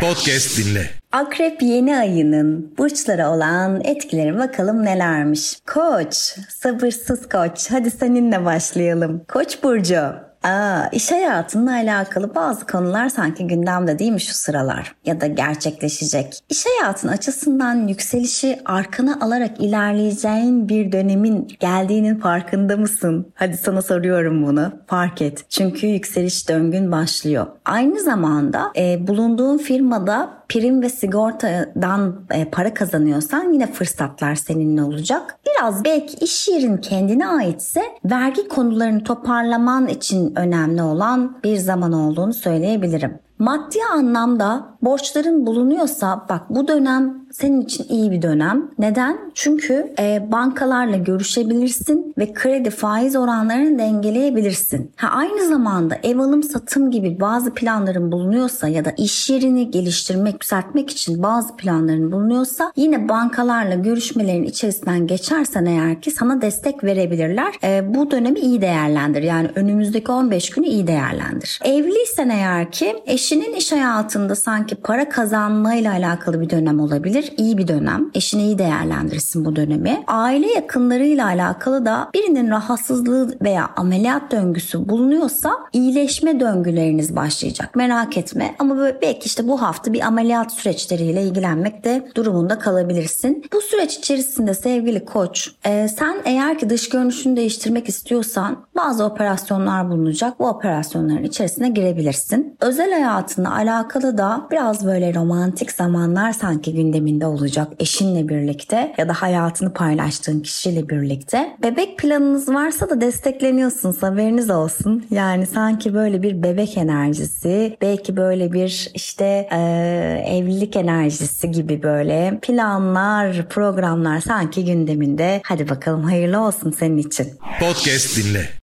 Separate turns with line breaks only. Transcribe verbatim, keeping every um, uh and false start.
Podcast dinle.
Akrep yeni ayının burçlara olan etkileri bakalım nelermiş. Koç, sabırsız koç. Hadi seninle başlayalım. Koç burcu. Aa, iş hayatınla alakalı bazı konular sanki gündemde değil mi şu sıralar? Ya da gerçekleşecek. İş hayatın açısından yükselişi arkana alarak ilerleyeceğin bir dönemin geldiğinin farkında mısın? Hadi sana soruyorum bunu. Fark et. Çünkü yükseliş döngün başlıyor. Aynı zamanda e, bulunduğun firmada prim ve sigortadan e, para kazanıyorsan yine fırsatlar seninle olacak. Biraz belki iş yerin kendine aitse vergi konularını toparlaman için önemli olan bir zaman olduğunu söyleyebilirim. Maddi anlamda borçların bulunuyorsa bak bu dönem senin için iyi bir dönem. Neden? Çünkü e, bankalarla görüşebilirsin ve kredi faiz oranlarını dengeleyebilirsin. Ha, aynı zamanda ev alım satım gibi bazı planların bulunuyorsa ya da iş yerini geliştirmek, yükseltmek için bazı planların bulunuyorsa yine bankalarla görüşmelerin içerisinden geçersen eğer ki sana destek verebilirler. E, bu dönemi iyi değerlendir. Yani önümüzdeki on beş günü iyi değerlendir. Evliysen eğer ki eşinin iş hayatında sanki para kazanmayla alakalı bir dönem olabilir. İyi bir dönem. Eşini iyi değerlendirsin bu dönemi. Aile yakınlarıyla alakalı da birinin rahatsızlığı veya ameliyat döngüsü bulunuyorsa iyileşme döngüleriniz başlayacak. Merak etme. Ama böyle belki işte bu hafta bir ameliyat süreçleriyle ilgilenmek de durumunda kalabilirsin. Bu süreç içerisinde sevgili koç, e, sen eğer ki dış görünüşünü değiştirmek istiyorsan bazı operasyonlar bulunacak. Bu operasyonların içerisine girebilirsin. Özel hayatınla alakalı da biraz böyle romantik zamanlar sanki gündeminde olacak eşinle birlikte ya da hayatını paylaştığın kişiyle birlikte. Bebek planınız varsa da destekleniyorsunuz, haberiniz olsun. Yani sanki böyle bir bebek enerjisi, belki böyle bir işte e, evlilik enerjisi gibi böyle planlar, programlar sanki gündeminde. Hadi bakalım hayırlı olsun senin için.
Podcast dinle.